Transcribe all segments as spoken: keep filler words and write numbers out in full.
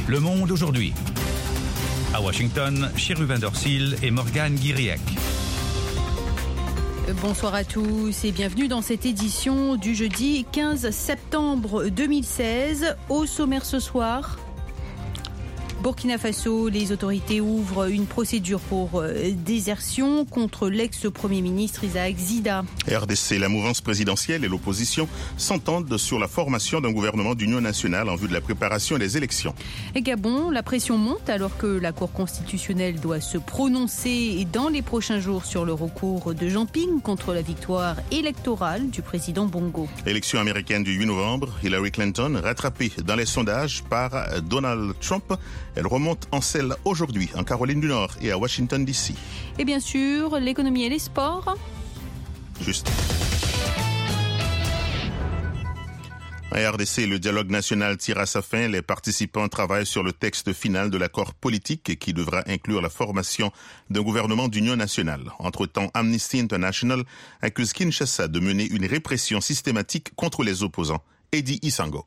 Le Monde aujourd'hui. À Washington, Chérubin Dorsil et Morgane Guiriec. Bonsoir à tous et bienvenue dans cette édition du jeudi quinze septembre deux mille seize. Au sommaire ce soir, Burkina Faso, les autorités ouvrent une procédure pour désertion contre l'ex-premier ministre Isaac Zida. R D C, la mouvance présidentielle et l'opposition s'entendent sur la formation d'un gouvernement d'union nationale en vue de la préparation des élections. Et Gabon, la pression monte alors que la Cour constitutionnelle doit se prononcer dans les prochains jours sur le recours de Jean Ping contre la victoire électorale du président Bongo. Élection américaine du huit novembre, Hillary Clinton rattrapée dans les sondages par Donald Trump. Elle remonte en selle aujourd'hui en Caroline du Nord et à Washington D C. Et bien sûr, l'économie et les sports. Juste. En R D C, le dialogue national tire à sa fin. Les participants travaillent sur le texte final de l'accord politique qui devra inclure la formation d'un gouvernement d'union nationale. Entre-temps, Amnesty International accuse Kinshasa de mener une répression systématique contre les opposants. Eddie Isango.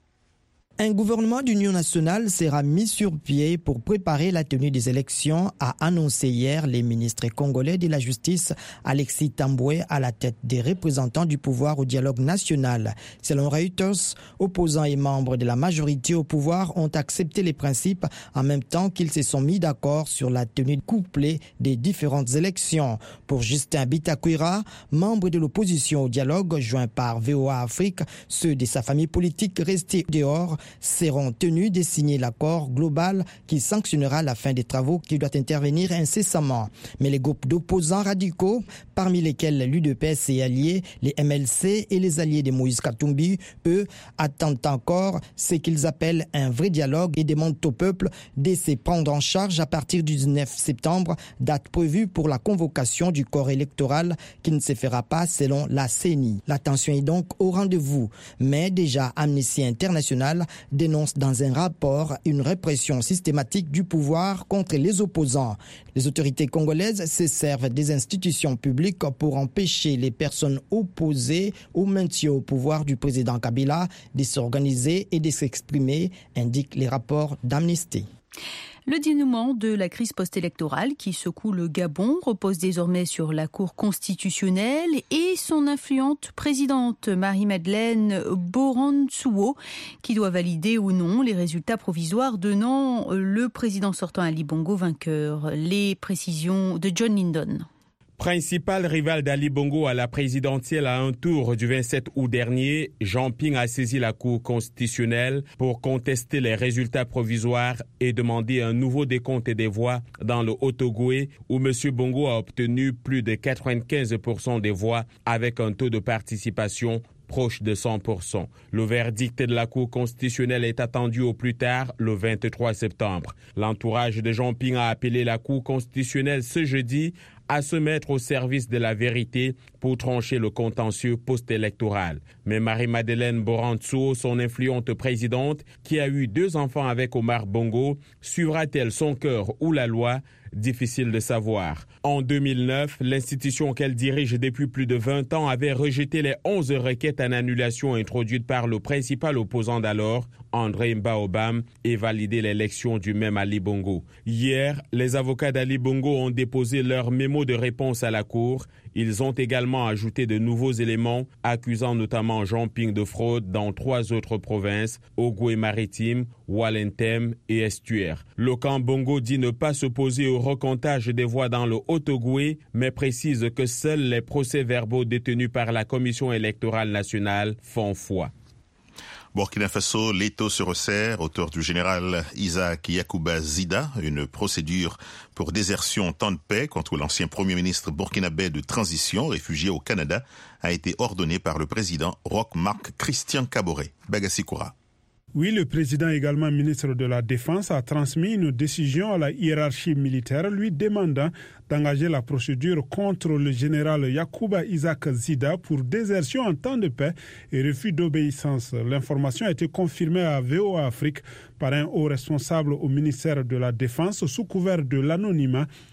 Un gouvernement d'union nationale sera mis sur pied pour préparer la tenue des élections, a annoncé hier les ministres congolais de la Justice, Alexis Tamboué, à la tête des représentants du pouvoir au dialogue national. Selon Reuters, opposants et membres de la majorité au pouvoir ont accepté les principes en même temps qu'ils se sont mis d'accord sur la tenue couplée des différentes élections. Pour Justin Bitakwira, membre de l'opposition au dialogue, joint par V O A Afrique, ceux de sa famille politique restés dehors seront tenus de signer l'accord global qui sanctionnera la fin des travaux qui doit intervenir incessamment. Mais les groupes d'opposants radicaux, parmi lesquels l'U D P S et alliés, les M L C et les alliés de Moïse Katumbi, eux, attendent encore ce qu'ils appellent un vrai dialogue et demandent au peuple de se prendre en charge à partir du dix-neuf septembre, date prévue pour la convocation du corps électoral qui ne se fera pas selon la C E N I. La tension est donc au rendez-vous. Mais déjà, Amnesty International dénonce dans un rapport une répression systématique du pouvoir contre les opposants. Les autorités congolaises se servent des institutions publiques pour empêcher les personnes opposées au maintien au pouvoir du président Kabila de s'organiser et de s'exprimer, indiquent les rapports d'Amnesty. Le dénouement de la crise post-électorale qui secoue le Gabon repose désormais sur la Cour constitutionnelle et son influente présidente Marie-Madeleine Boran-Tsouo qui doit valider ou non les résultats provisoires donnant le président sortant Ali Bongo vainqueur. Les précisions de John Lindon. Principal rival d'Ali Bongo à la présidentielle à un tour du vingt-sept août dernier, Jean Ping a saisi la Cour constitutionnelle pour contester les résultats provisoires et demander un nouveau décompte des voix dans le Haut-Ogooué où M. Bongo a obtenu plus de quatre-vingt-quinze pour cent des voix avec un taux de participation proche de cent pour cent. Le verdict de la Cour constitutionnelle est attendu au plus tard le vingt-trois septembre. L'entourage de Jean Ping a appelé la Cour constitutionnelle ce jeudi à se mettre au service de la vérité pour trancher le contentieux post-électoral. Mais Marie-Madeleine Boran-Tsouo, son influente présidente, qui a eu deux enfants avec Omar Bongo, suivra-t-elle son cœur ou la loi ? Difficile de savoir. En deux mille neuf, l'institution qu'elle dirige depuis plus de vingt ans avait rejeté les onze requêtes en annulation introduites par le principal opposant d'alors, André Mbaobam, et validé l'élection du même Ali Bongo. Hier, les avocats d'Ali Bongo ont déposé leur mémo de réponse à la Cour. Ils ont également ajouté de nouveaux éléments, accusant notamment Jean Ping de fraude dans trois autres provinces, Ogooué-Maritime, Walentem et Estuaire. Le camp Bongo dit ne pas s'opposer au recomptage des voix dans le Haut-Ogooué, mais précise que seuls les procès-verbaux détenus par la Commission électorale nationale font foi. Burkina Faso, l'étau se resserre autour du général Isaac Yacouba Zida. Une procédure pour désertion en temps de paix contre l'ancien premier ministre burkinabé de transition, réfugié au Canada, a été ordonnée par le président Roch-Marc Christian Kaboré. Bagassi Koura. Oui, le président, également ministre de la Défense, a transmis une décision à la hiérarchie militaire lui demandant d'engager la procédure contre le général Yacouba Isaac Zida pour désertion en temps de paix et refus d'obéissance. L'information a été confirmée à V O A Afrique par un haut responsable au ministère de la Défense sous couvert de l'anonymat.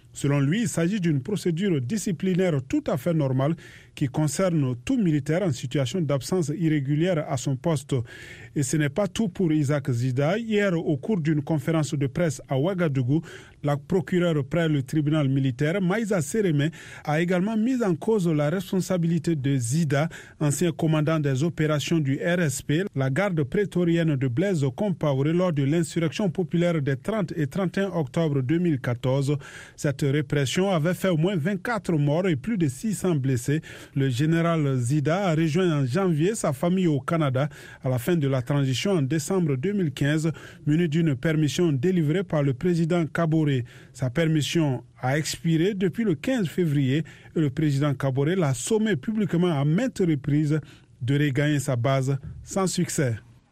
Selon lui, il s'agit d'une procédure disciplinaire tout à fait normale qui concerne tout militaire en situation d'absence irrégulière à son poste. Et ce n'est pas tout pour Isaac Zida. Hier, au cours d'une conférence de presse à Ouagadougou, la procureure près le tribunal militaire, Maïsa Sereme, a également mis en cause la responsabilité de Zida, ancien commandant des opérations du R S P, la garde prétorienne de Blaise Compaoré, lors de l'insurrection populaire des trente et trente et un octobre deux mille quatorze. Cette répression avait fait au moins vingt-quatre morts et plus de six cents blessés. Le général Zida a rejoint en janvier sa famille au Canada à la fin de la transition en décembre deux mille quinze, muni d'une permission délivrée par le président Kaboré. Sa permission a expiré depuis le quinze février et le président Kaboré l'a sommé publiquement à maintes reprises de regagner sa base sans succès.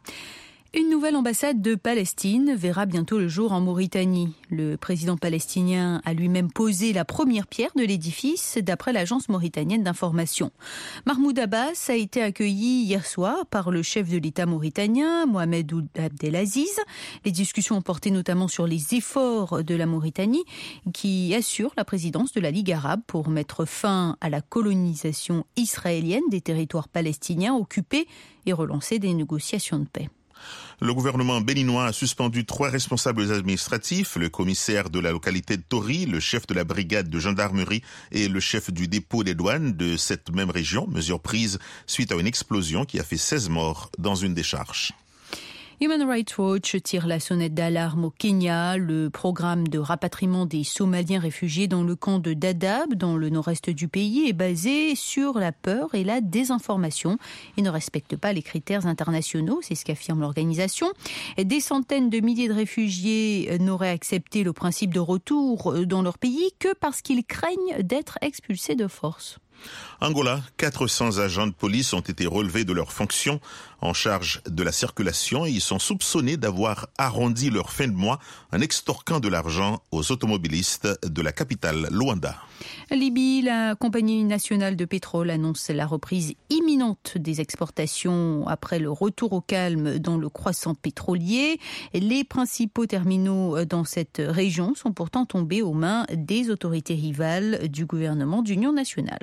Une nouvelle ambassade de Palestine verra bientôt le jour en Mauritanie. Le président palestinien a lui-même posé la première pierre de l'édifice, d'après l'agence mauritanienne d'information. Mahmoud Abbas a été accueilli hier soir par le chef de l'État mauritanien, Mohamed Ould Abdelaziz. Les discussions ont porté notamment sur les efforts de la Mauritanie, qui assure la présidence de la Ligue arabe pour mettre fin à la colonisation israélienne des territoires palestiniens occupés et relancer des négociations de paix. Le gouvernement béninois a suspendu trois responsables administratifs, le commissaire de la localité de Tori, le chef de la brigade de gendarmerie et le chef du dépôt des douanes de cette même région, mesure prise suite à une explosion qui a fait seize morts dans une décharge. Human Rights Watch tire la sonnette d'alarme au Kenya. Le programme de rapatriement des Somaliens réfugiés dans le camp de Dadaab, dans le nord-est du pays, est basé sur la peur et la désinformation. Il ne respecte pas les critères internationaux, c'est ce qu'affirme l'organisation. Des centaines de milliers de réfugiés n'auraient accepté le principe de retour dans leur pays que parce qu'ils craignent d'être expulsés de force. Angola, quatre cents agents de police ont été relevés de leurs fonctions en charge de la circulation et ils sont soupçonnés d'avoir arrondi leur fin de mois en extorquant de l'argent aux automobilistes de la capitale Luanda. Libye, la compagnie nationale de pétrole annonce la reprise imminente des exportations après le retour au calme dans le croissant pétrolier. Les principaux terminaux dans cette région sont pourtant tombés aux mains des autorités rivales du gouvernement d'union nationale.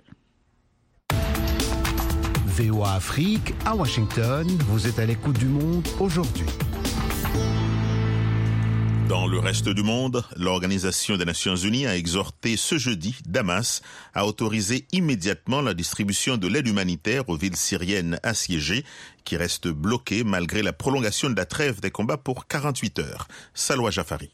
V O A Afrique, à Washington, vous êtes à l'écoute du monde aujourd'hui. Dans le reste du monde, l'Organisation des Nations Unies a exhorté ce jeudi Damas à autoriser immédiatement la distribution de l'aide humanitaire aux villes syriennes assiégées qui restent bloquées malgré la prolongation de la trêve des combats pour quarante-huit heures. Salwa Jafari.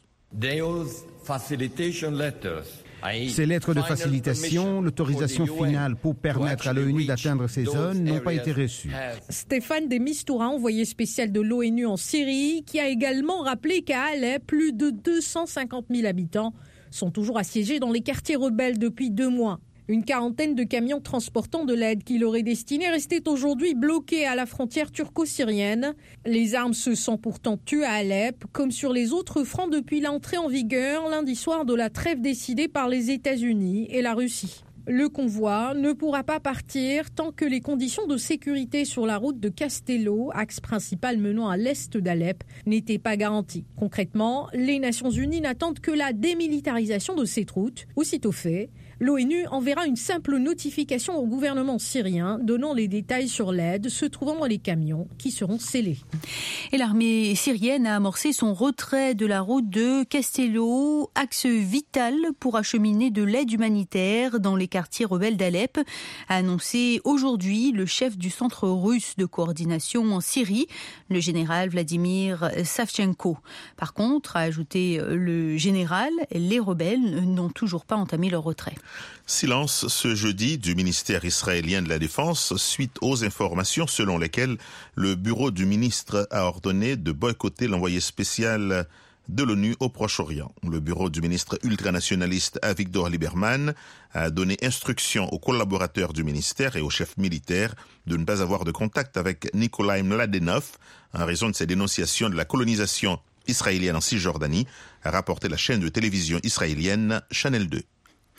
Ces lettres de facilitation, l'autorisation finale pour permettre à l'ONU d'atteindre ces zones n'ont pas été reçues. Stéphane de Mistura, envoyé spécial de l'ONU en Syrie, qui a également rappelé qu'à Alep, plus de deux cent cinquante mille habitants sont toujours assiégés dans les quartiers rebelles depuis deux mois. Une quarantaine de camions transportant de l'aide qui leur est destinée restaient aujourd'hui bloqués à la frontière turco-syrienne. Les armes se sont pourtant tues à Alep, comme sur les autres fronts depuis l'entrée en vigueur lundi soir de la trêve décidée par les États-Unis et la Russie. Le convoi ne pourra pas partir tant que les conditions de sécurité sur la route de Castello, axe principal menant à l'est d'Alep, n'étaient pas garanties. Concrètement, les Nations Unies n'attendent que la démilitarisation de cette route. Aussitôt fait, l'ONU enverra une simple notification au gouvernement syrien donnant les détails sur l'aide se trouvant dans les camions qui seront scellés. Et l'armée syrienne a amorcé son retrait de la route de Castello, axe vital pour acheminer de l'aide humanitaire dans les quartiers rebelles d'Alep, a annoncé aujourd'hui le chef du centre russe de coordination en Syrie, le général Vladimir Savchenko. Par contre, a ajouté le général, les rebelles n'ont toujours pas entamé leur retrait. Silence ce jeudi du ministère israélien de la Défense suite aux informations selon lesquelles le bureau du ministre a ordonné de boycotter l'envoyé spécial de l'ONU au Proche-Orient. Le bureau du ministre ultranationaliste Avigdor Lieberman a donné instruction aux collaborateurs du ministère et aux chefs militaires de ne pas avoir de contact avec Nikolai Mladenov en raison de ses dénonciations de la colonisation israélienne en Cisjordanie, a rapporté la chaîne de télévision israélienne Channel deux.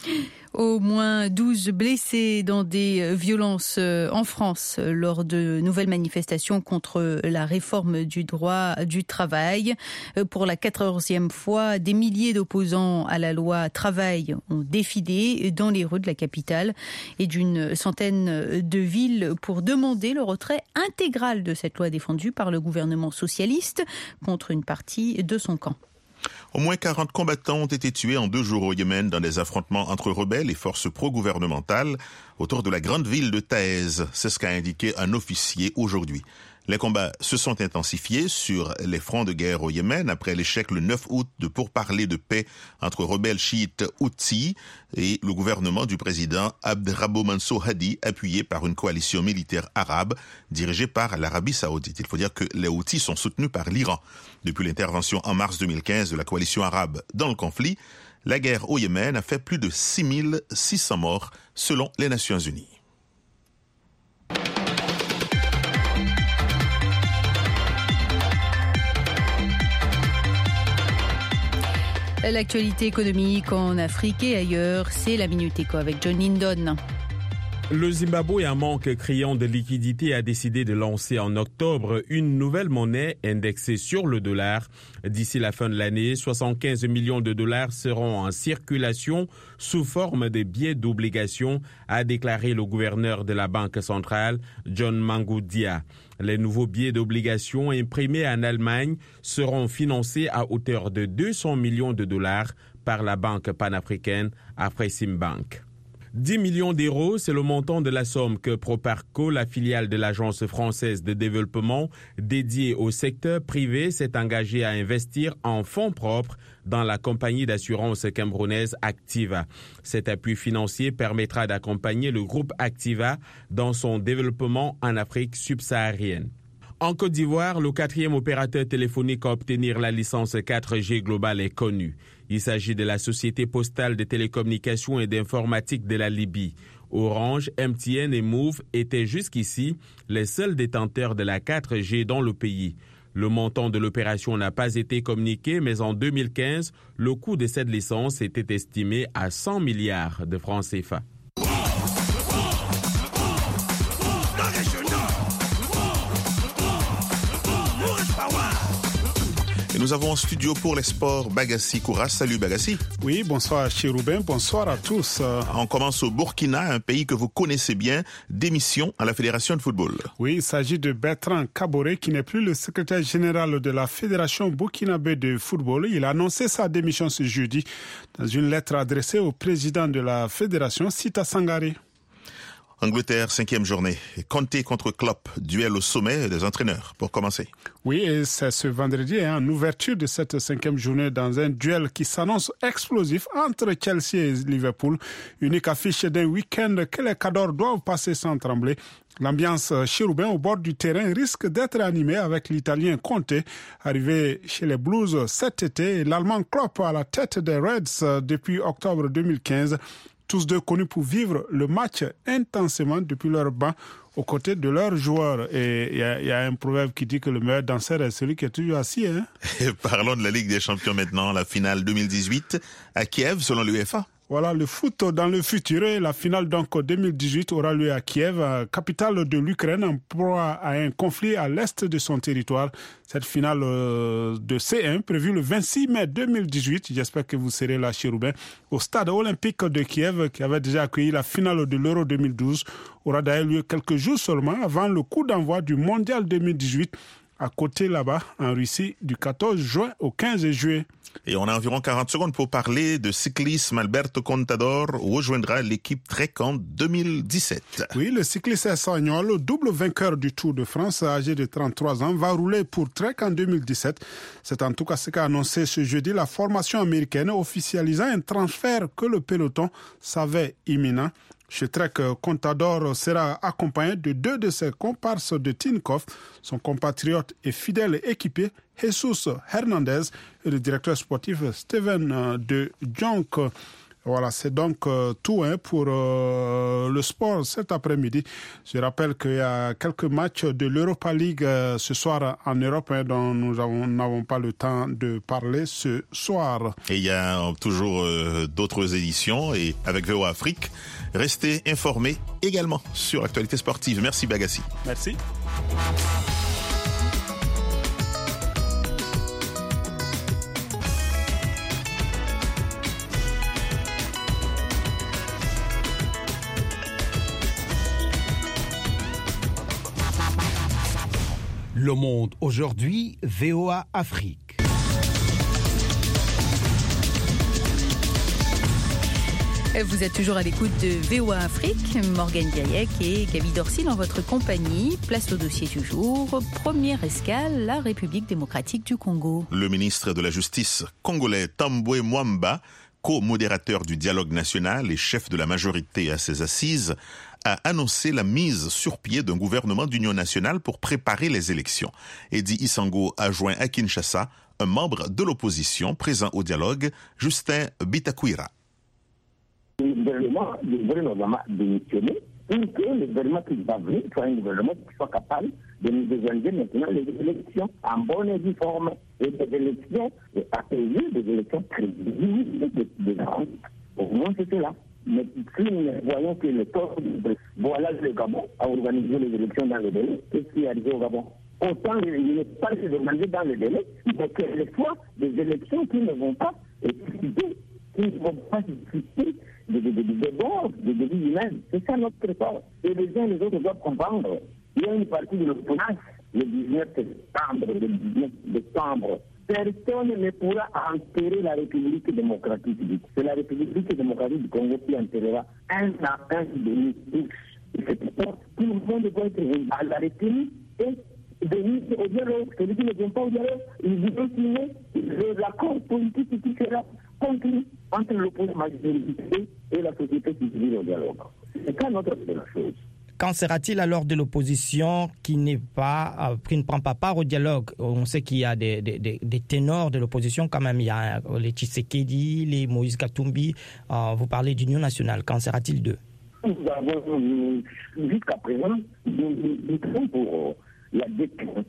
Au moins douze blessés dans des violences en France lors de nouvelles manifestations contre la réforme du droit du travail. Pour la quatorzième fois, des milliers d'opposants à la loi travail ont défilé dans les rues de la capitale et d'une centaine de villes pour demander le retrait intégral de cette loi défendue par le gouvernement socialiste contre une partie de son camp. Au moins quarante combattants ont été tués en deux jours au Yémen dans des affrontements entre rebelles et forces pro-gouvernementales autour de la grande ville de Taïz. C'est ce qu'a indiqué un officier aujourd'hui. Les combats se sont intensifiés sur les fronts de guerre au Yémen après l'échec le neuf août de pourparlers de paix entre rebelles chiites Houthis et le gouvernement du président Abderrabbo Mansour Hadi, appuyé par une coalition militaire arabe dirigée par l'Arabie Saoudite. Il faut dire que les Houthis sont soutenus par l'Iran. Depuis l'intervention en mars deux mille quinze de la coalition arabe dans le conflit, la guerre au Yémen a fait plus de six mille six cents morts selon les Nations Unies. L'actualité économique en Afrique et ailleurs, c'est la Minute Éco avec John Lindon. Le Zimbabwe, un manque criant de liquidité, a décidé de lancer en octobre une nouvelle monnaie indexée sur le dollar. D'ici la fin de l'année, soixante-quinze millions de dollars seront en circulation sous forme de billets d'obligation, a déclaré le gouverneur de la Banque centrale, John Mangudia. Les nouveaux billets d'obligation imprimés en Allemagne seront financés à hauteur de deux cents millions de dollars par la banque panafricaine Afreximbank. dix millions d'euros, c'est le montant de la somme que Proparco, la filiale de l'Agence française de développement dédiée au secteur privé, s'est engagée à investir en fonds propres dans la compagnie d'assurance camerounaise Activa. Cet appui financier permettra d'accompagner le groupe Activa dans son développement en Afrique subsaharienne. En Côte d'Ivoire, le quatrième opérateur téléphonique à obtenir la licence quatre G globale est connu. Il s'agit de la société postale de télécommunications et d'informatique de la Libye. Orange, M T N et Move étaient jusqu'ici les seuls détenteurs de la quatre G dans le pays. Le montant de l'opération n'a pas été communiqué, mais en deux mille quinze, le coût de cette licence était estimé à cent milliards de francs C F A. Nous avons en studio pour les sports Bagassi Kouras. Salut Bagassi. Oui, bonsoir Chiroubin, bonsoir à tous. On commence au Burkina, un pays que vous connaissez bien, démission à la Fédération de football. Oui, il s'agit de Bertrand Kaboré qui n'est plus le secrétaire général de la Fédération burkinabé de football. Il a annoncé sa démission ce jeudi dans une lettre adressée au président de la Fédération, Sita Sangaré. Angleterre, cinquième journée. Conte contre Klopp, duel au sommet des entraîneurs, pour commencer. Oui, et c'est ce vendredi, hein, en ouverture de cette cinquième journée, dans un duel qui s'annonce explosif entre Chelsea et Liverpool. Unique affiche d'un week-end que les cadors doivent passer sans trembler. L'ambiance chérubin au bord du terrain risque d'être animée avec l'Italien Conte, arrivé chez les Blues cet été, et l'Allemand Klopp à la tête des Reds depuis octobre deux mille quinze. Tous deux connus pour vivre le match intensément depuis leur banc aux côtés de leurs joueurs. Et il y, y a un proverbe qui dit que le meilleur danseur est celui qui est toujours assis. Hein? Et parlons de la Ligue des Champions maintenant, la finale deux mille dix-huit à Kiev selon l'UEFA. Voilà, le foot dans le futur. Et la finale donc deux mille dix-huit aura lieu à Kiev, capitale de l'Ukraine, en proie à un conflit à l'est de son territoire. Cette finale de C un, prévue le vingt-six mai deux mille dix-huit, j'espère que vous serez là, Chiroubin, au stade olympique de Kiev, qui avait déjà accueilli la finale de l'Euro deux mille douze, aura d'ailleurs lieu quelques jours seulement avant le coup d'envoi du Mondial deux mille dix-huit, à côté là-bas, en Russie, du quatorze juin au quinze juillet. Et on a environ quarante secondes pour parler de cyclisme. Alberto Contador rejoindra l'équipe Trek en deux mille dix-sept. Oui, le cycliste espagnol, double vainqueur du Tour de France, âgé de trente-trois ans, va rouler pour Trek en deux mille dix-sept. C'est en tout cas ce qu'a annoncé ce jeudi la formation américaine, officialisant un transfert que le peloton savait imminent. Chez Trek, Contador sera accompagné de deux de ses comparses de Tinkoff, son compatriote et fidèle équipier Jesus Hernandez et le directeur sportif Steven de Jonk. Voilà, c'est donc euh, tout hein, pour euh, le sport cet après-midi. Je rappelle qu'il y a quelques matchs de l'Europa League euh, ce soir en Europe hein, dont nous n'avons pas le temps de parler ce soir. Et il y a toujours euh, d'autres éditions et avec V O A Afrique, restez informés également sur l'actualité sportive. Merci Bagassi. Merci. Le Monde aujourd'hui, V O A Afrique. Vous êtes toujours à l'écoute de V O A Afrique, Morgane Guiriec et Gaby Dorsil en votre compagnie. Place au dossier du jour. Première escale, la République démocratique du Congo. Le ministre de la Justice congolais Tambwe Mwamba, co-modérateur du dialogue national et chef de la majorité à ses assises, a annoncé la mise sur pied d'un gouvernement d'union nationale pour préparer les élections. Eddie Isango a joint à Kinshasa un membre de l'opposition présent au dialogue, Justin Bitakwira. Le gouvernement devrait normalement démissionner pour que le gouvernement qui va venir soit un gouvernement qui soit capable de nous organiser maintenant les élections en bonne et due forme. Et des élections apaisées, des élections prévisibles, des grandes. Au moins c'est cela. Mais si nous voyons que le temps, voilà le Gabon a organisé les élections dans le délai, qu'est-ce qui est arrivé au Gabon? Autant il n'est pas se demander dans le délai, mais quelquefois des élections qui ne vont pas susciter, qui ne vont pas susciter des débats, des débits humains. C'est ça notre effort. Et les uns et les autres doivent comprendre. Il y a une partie de l'opposition, le dix-neuf septembre, le dix-neuf décembre. Personne ne pourra enterrer la République démocratique. C'est la République démocratique du Congo qui enterrera un à un de tous. C'est pourquoi tout le monde doit être à la République et venir au dialogue. Celui qui ne vient pas au dialogue, il doit signer l'accord politique qui sera conclu entre l'opposition majorité et la société civile au dialogue. C'est ça notre de la chose. Qu'en sera-t-il alors de l'opposition qui n'est pas, qui ne prend pas part au dialogue? On sait qu'il y a des, des, des ténors de l'opposition quand même. Il y a les Tshisekedi, les Moïse Katumbi. Euh, vous parlez d'Union nationale. Qu'en sera-t-il d'eux? Nous avons, jusqu'à présent, nous sommes pour la déclaration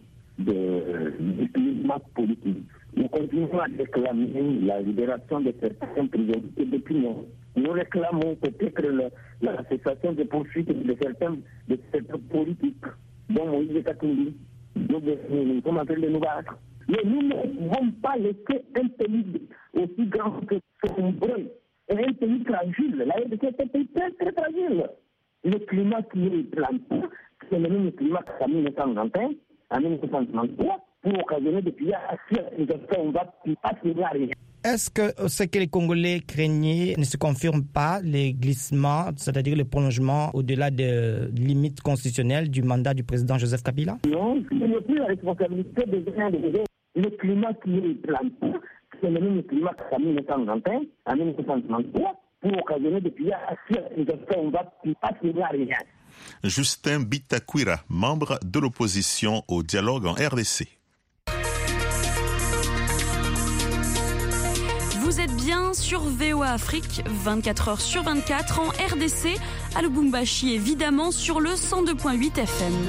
du climat politique. Nous continuons à réclamer la libération de certains prisonniers d'opinion. Nous réclamons peut-être la, la cessation des poursuites de certains, de certains politiques, dont Moïse Katumbi. Nous, nous sommes en train de nous battre. Mais nous ne pouvons pas laisser un pays aussi grand que nombreux et un pays fragile. La R D C est un pays très, très fragile. Le climat qui est planté, c'est le même climat qu'en mille neuf cent vingt et un, en mille neuf cent trente-trois, pour occasionner des pillages à on va pas finir à rien. Est-ce que ce que les Congolais craignaient ne se confirme pas, les glissements, c'est-à-dire le prolongement au-delà des limites constitutionnelles du mandat du président Joseph Kabila? Non, ce n'est plus la responsabilité des uns et des autres. Le climat qui est planté, c'est le même climat qu'en mille neuf cent vingt et un, en mille neuf cent trente-trois, pour occasionner des pillages à on va pas finir à rien. Justin Bitakwira, membre de l'opposition au dialogue en R D C. Vous êtes bien sur V O A Afrique, vingt-quatre heures sur vingt-quatre en R D C, à Lubumbashi évidemment sur le cent deux virgule huit F M.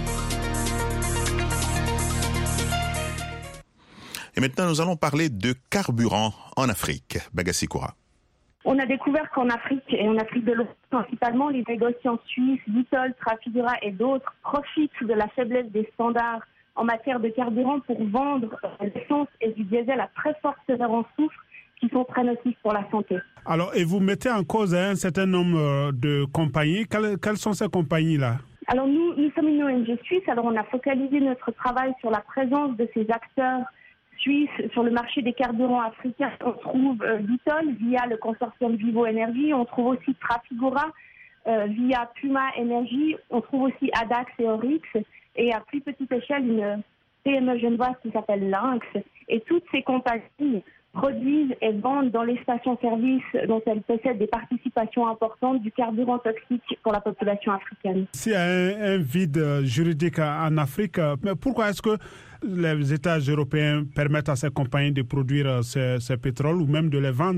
Et maintenant, nous allons parler de carburant en Afrique. Bagassi Koura. On a découvert qu'en Afrique, et en Afrique de l'Ouest principalement, les négociants suisses, Vitol, Trafigura et d'autres profitent de la faiblesse des standards en matière de carburant pour vendre l'essence et du diesel à très forte teneur en soufre qui sont très nocifs pour la santé. Alors, et vous mettez en cause un certain nombre de compagnies. Quelles, quelles sont ces compagnies-là? Alors, nous, nous sommes une O N G suisse. Alors, on a focalisé notre travail sur la présence de ces acteurs suisses sur le marché des carburants africains. On trouve euh, Vitol via le consortium Vivo Energy. On trouve aussi Trafigura euh, via Puma Energy. On trouve aussi Adax et Oryx. Et à plus petite échelle, une P M E genevoise qui s'appelle Lynx. Et toutes ces compagnies produisent et vendent dans les stations-service dont elles possèdent des participations importantes du carburant toxique pour la population africaine. S'il y a un, un vide juridique en Afrique, mais pourquoi est-ce que les États européens permettent à ces compagnies de produire ce, ce pétrole ou même de les vendre?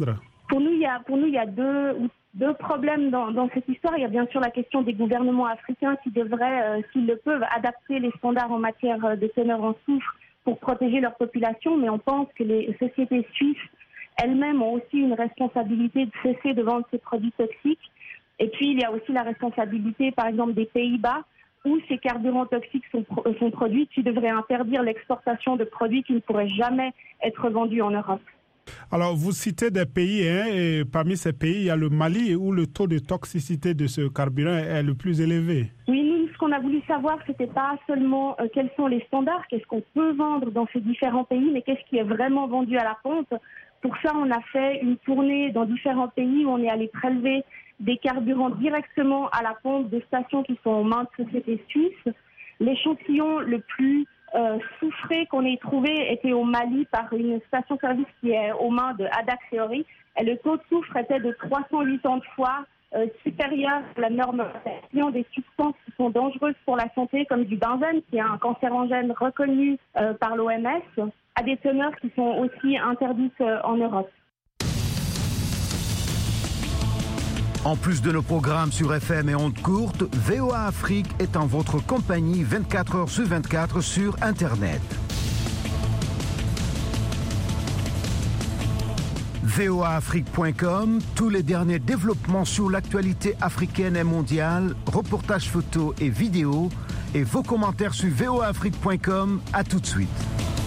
Pour nous, il y a, pour nous, il y a deux, deux problèmes dans, dans cette histoire. Il y a bien sûr la question des gouvernements africains qui devraient, euh, s'ils le peuvent, adapter les standards en matière de teneur en soufre pour protéger leur population. Mais on pense que les sociétés suisses elles-mêmes ont aussi une responsabilité de cesser de vendre ces produits toxiques. Et puis, il y a aussi la responsabilité, par exemple, des Pays-Bas, où ces carburants toxiques sont, sont produits, qui devraient interdire l'exportation de produits qui ne pourraient jamais être vendus en Europe. Alors, vous citez des pays, hein, et parmi ces pays, il y a le Mali, où le taux de toxicité de ce carburant est le plus élevé. Oui, nous, ce qu'on a voulu savoir, ce n'était pas seulement euh, quels sont les standards, qu'est-ce qu'on peut vendre dans ces différents pays, mais qu'est-ce qui est vraiment vendu à la pompe. Pour ça, on a fait une tournée dans différents pays où on est allé prélever des carburants directement à la pompe de stations qui sont aux mains de sociétés suisses. L'échantillon le plus euh, soufré qu'on ait trouvé était au Mali par une station-service qui est aux mains de Adax Theory. Et le taux de soufre était de trois cent quatre-vingt-dix fois euh, supérieur à la norme des substances qui sont dangereuses pour la santé, comme du benzène, qui est un cancérogène reconnu euh, par l'O M S, à des teneurs qui sont aussi interdites euh, en Europe. En plus de nos programmes sur F M et ondes courtes, V O A Afrique est en votre compagnie vingt-quatre heures sur vingt-quatre sur Internet. V O A Afrique point com, tous les derniers développements sur l'actualité africaine et mondiale, reportages photos et vidéos, et vos commentaires sur V O A Afrique point com. À tout de suite.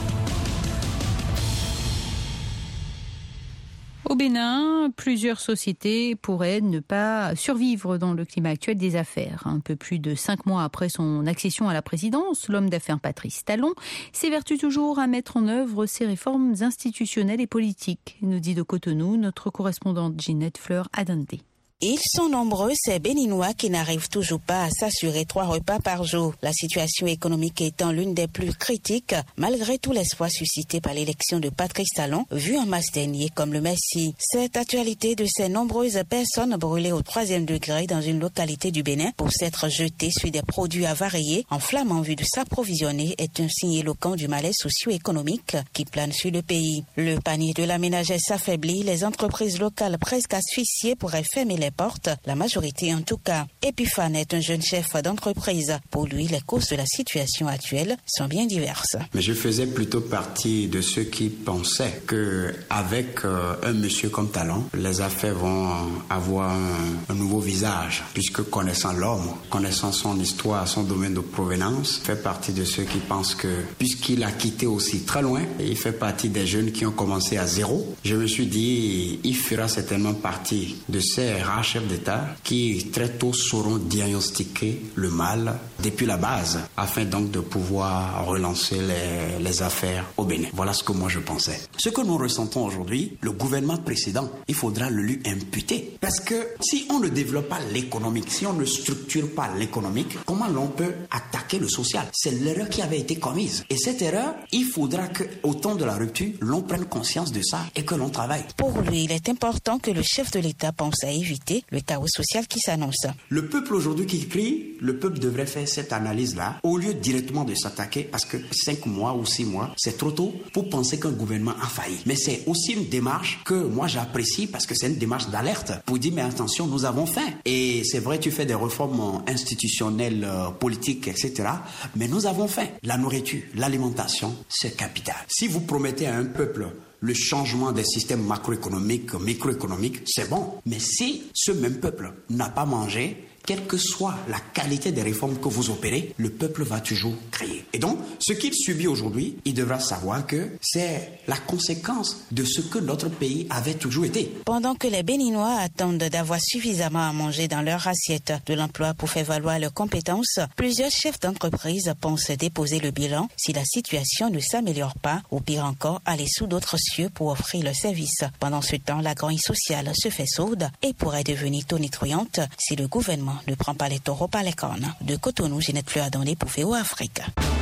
Au Bénin, plusieurs sociétés pourraient ne pas survivre dans le climat actuel des affaires. Un peu plus de cinq mois après son accession à la présidence, l'homme d'affaires Patrice Talon s'évertue toujours à mettre en œuvre ses réformes institutionnelles et politiques, nous dit de Cotonou notre correspondante Ginette Fleur-Adante. Ils sont nombreux, ces Béninois qui n'arrivent toujours pas à s'assurer trois repas par jour. La situation économique étant l'une des plus critiques, malgré tout l'espoir suscité par l'élection de Patrice Talon, vu en masse dernier comme le Messie. Cette actualité de ces nombreuses personnes brûlées au troisième degré dans une localité du Bénin pour s'être jetées sur des produits avariés en flamme en vue de s'approvisionner est un signe éloquent du malaise socio-économique qui plane sur le pays. Le panier de la ménagère s'affaiblit, les entreprises locales presque asphyxiées pourraient fermer les portes, la majorité en tout cas. Epiphane est un jeune chef d'entreprise. Pour lui, les causes de la situation actuelle sont bien diverses. Mais je faisais plutôt partie de ceux qui pensaient que avec euh, un monsieur comme Talon, les affaires vont avoir un, un nouveau visage, puisque connaissant l'homme, connaissant son histoire, son domaine de provenance, fait partie de ceux qui pensent que puisqu'il a quitté aussi très loin, il fait partie des jeunes qui ont commencé à zéro. Je me suis dit, il fera certainement partie de ces rares chefs d'État qui très tôt sauront diagnostiquer le mal depuis la base afin donc de pouvoir relancer les, les affaires au Bénin. Voilà ce que moi je pensais. Ce que nous ressentons aujourd'hui, le gouvernement précédent, il faudra le lui imputer. Parce que si on ne développe pas l'économique, si on ne structure pas l'économique, comment l'on peut attaquer le social? C'est l'erreur qui avait été commise. Et cette erreur, il faudra qu'au temps de la rupture, l'on prenne conscience de ça et que l'on travaille. Pour lui, il est important que le chef de l'État pense à éviter le chaos social qui s'annonce. Le peuple aujourd'hui qui crie, le peuple devrait faire cette analyse-là au lieu directement de s'attaquer parce que cinq mois ou six mois, c'est trop tôt pour penser qu'un gouvernement a failli. Mais c'est aussi une démarche que moi j'apprécie parce que c'est une démarche d'alerte pour dire mais attention, nous avons faim. Et c'est vrai, tu fais des réformes institutionnelles, euh, politiques, et cetera. Mais nous avons faim. La nourriture, l'alimentation, c'est capital. Si vous promettez à un peuple le changement des systèmes macroéconomiques, microéconomiques, c'est bon. Mais si ce même peuple n'a pas mangé, quelle que soit la qualité des réformes que vous opérez, le peuple va toujours crier. Et donc, ce qu'il subit aujourd'hui, il devra savoir que c'est la conséquence de ce que notre pays avait toujours été. Pendant que les Béninois attendent d'avoir suffisamment à manger dans leur assiette, de l'emploi pour faire valoir leurs compétences, plusieurs chefs d'entreprise pensent déposer le bilan si la situation ne s'améliore pas, ou pire encore, aller sous d'autres cieux pour offrir le service. Pendant ce temps, la grogne sociale se fait sourde et pourrait devenir tonitruante si le gouvernement ne prend pas les taureaux par les cornes. De Cotonou, Ginette Fleur-Adante pour V O A Afrique.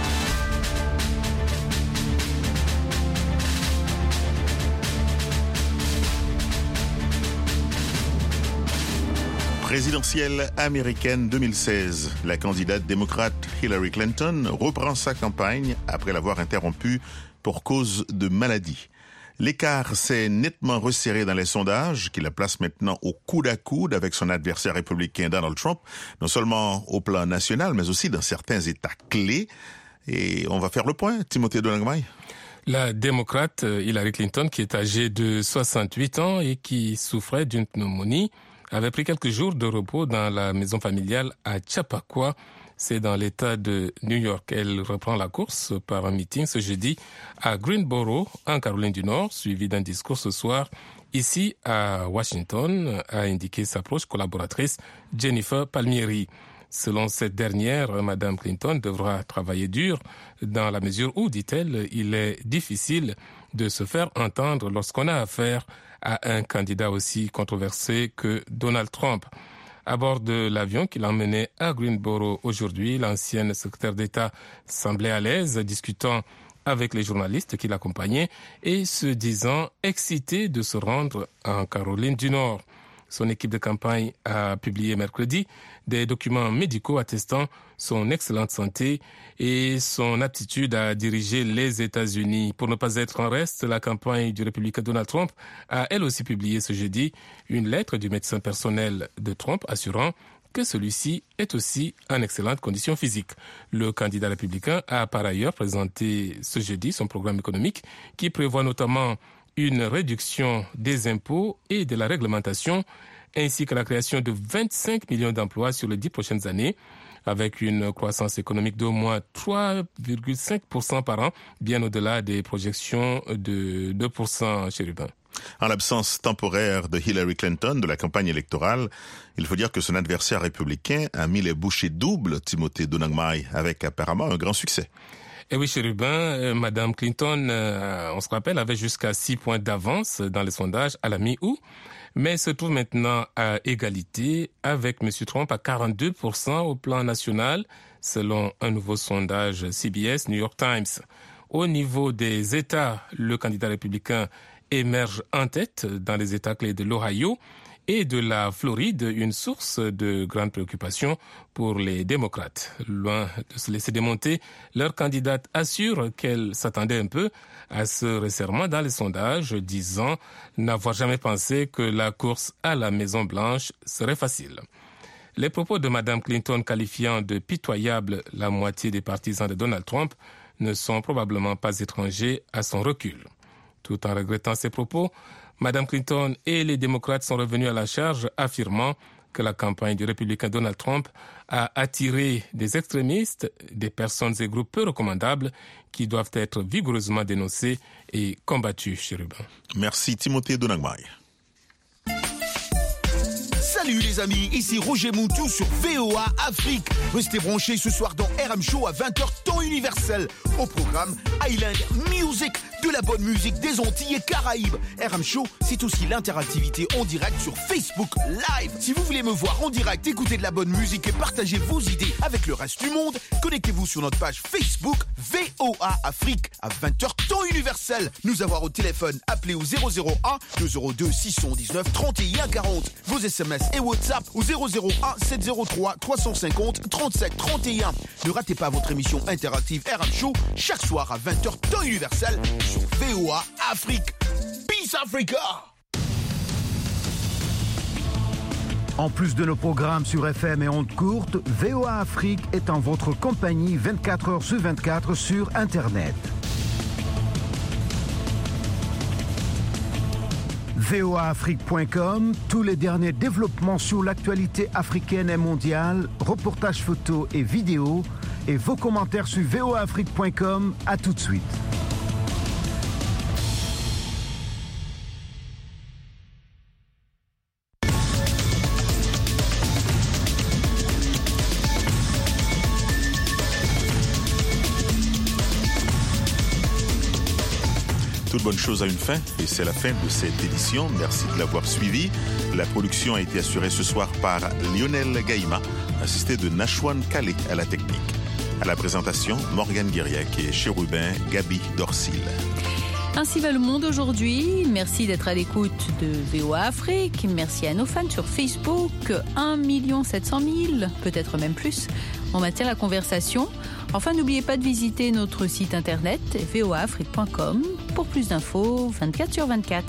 Présidentielle américaine deux mille seize, la candidate démocrate Hillary Clinton reprend sa campagne après l'avoir interrompue pour cause de maladie. L'écart s'est nettement resserré dans les sondages, qui la place maintenant au coude à coude avec son adversaire républicain Donald Trump, non seulement au plan national, mais aussi dans certains États clés. Et on va faire le point, Timothée Donagmay. La démocrate Hillary Clinton, qui est âgée de soixante-huit ans et qui souffrait d'une pneumonie, avait pris quelques jours de repos dans la maison familiale à Chappaqua. C'est dans l'État de New York. Elle reprend la course par un meeting ce jeudi à Greensboro, en Caroline du Nord, suivi d'un discours ce soir ici à Washington, a indiqué sa proche collaboratrice Jennifer Palmieri. Selon cette dernière, Mme Clinton devra travailler dur dans la mesure où, dit-elle, il est difficile de se faire entendre lorsqu'on a affaire à un candidat aussi controversé que Donald Trump. À bord de l'avion qui l'emmenait à Greensboro aujourd'hui, l'ancienne secrétaire d'État semblait à l'aise, discutant avec les journalistes qui l'accompagnaient et se disant excitée de se rendre en Caroline du Nord. Son équipe de campagne a publié mercredi des documents médicaux attestant son excellente santé et son aptitude à diriger les États-Unis. Pour ne pas être en reste, la campagne du républicain Donald Trump a elle aussi publié ce jeudi une lettre du médecin personnel de Trump assurant que celui-ci est aussi en excellente condition physique. Le candidat républicain a par ailleurs présenté ce jeudi son programme économique qui prévoit notamment une réduction des impôts et de la réglementation, ainsi que la création de vingt-cinq millions d'emplois sur les dix prochaines années, avec une croissance économique d'au moins trois virgule cinq pour cent par an, bien au-delà des projections de deux pour cent chez Rubin. En l'absence temporaire de Hillary Clinton de la campagne électorale, il faut dire que son adversaire républicain a mis les bouchées doubles, Timothée Donagmay, avec apparemment un grand succès. Et oui, chez Rubin, euh, Madame Clinton, euh, on se rappelle, avait jusqu'à six points d'avance dans les sondages à la mi-août, mais se trouve maintenant à égalité avec M. Trump à quarante-deux pour cent au plan national, selon un nouveau sondage C B S New York Times. Au niveau des États, le candidat républicain émerge en tête dans les États clés de l'Ohio et de la Floride, une source de grande préoccupation pour les démocrates. Loin de se laisser démonter, leur candidate assure qu'elle s'attendait un peu à ce resserrement dans les sondages, disant n'avoir jamais pensé que la course à la Maison-Blanche serait facile. Les propos de Mme Clinton qualifiant de pitoyable la moitié des partisans de Donald Trump ne sont probablement pas étrangers à son recul. Tout en regrettant ces propos, Mme Clinton et les démocrates sont revenus à la charge, affirmant que la campagne du républicain Donald Trump a attiré des extrémistes, des personnes et groupes peu recommandables qui doivent être vigoureusement dénoncés et combattus chez Rubin. Merci Timothée Donagmay. Salut les amis, ici Roger Moutou sur V O A Afrique. Restez branchés ce soir dans R M Show à vingt heures temps universel. Au programme Island Music, de la bonne musique des Antilles et Caraïbes. R M Show, c'est aussi l'interactivité en direct sur Facebook Live. Si vous voulez me voir en direct, écouter de la bonne musique et partager vos idées avec le reste du monde, connectez-vous sur notre page Facebook V O A Afrique à vingt heures temps universel. Nous avoir au téléphone, appelez au zéro zéro un deux zéro deux six un neuf trente et un quarante. Vos S M S et WhatsApp au zéro zéro un sept zéro trois trois cent cinquante trente-sept trente et un. Ne ratez pas votre émission interactive R M Show chaque soir à vingt heures temps universel sur V O A Afrique. Peace Africa! En plus de nos programmes sur F M et ondes courtes, V O A Afrique est en votre compagnie vingt-quatre heures sur vingt-quatre sur Internet. V O A Afrique point com, tous les derniers développements sur l'actualité africaine et mondiale, reportages photos et vidéos, et vos commentaires sur V O A Afrique point com. À tout de suite. Toute bonne chose a une fin et c'est la fin de cette édition. Merci de l'avoir suivi. La production a été assurée ce soir par Lionel Gaïma, assisté de Nashwan Kale à la technique. À la présentation, Morgane Guiriac et Chérubin Gabi Dorsil. Ainsi va le monde aujourd'hui. Merci d'être à l'écoute de V O A Afrique. Merci à nos fans sur Facebook. un million sept cent mille, peut-être même plus. On maintient la conversation. Enfin, n'oubliez pas de visiter notre site internet v o a afrique point com pour plus d'infos vingt-quatre sur vingt-quatre.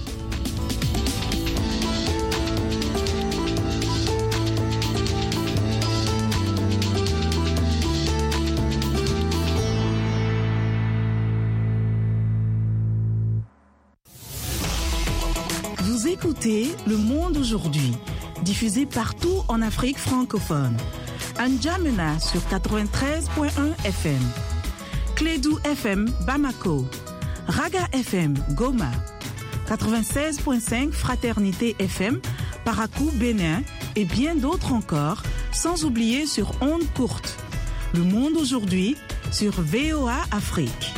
Vous écoutez Le Monde aujourd'hui, diffusé partout en Afrique francophone. N'Djamena sur quatre-vingt-treize point un F M, Clédou F M Bamako, Raga F M Goma, quatre-vingt-seize point cinq Fraternité F M Parakou Bénin et bien d'autres encore, sans oublier sur ondes courtes. Le Monde aujourd'hui sur V O A Afrique.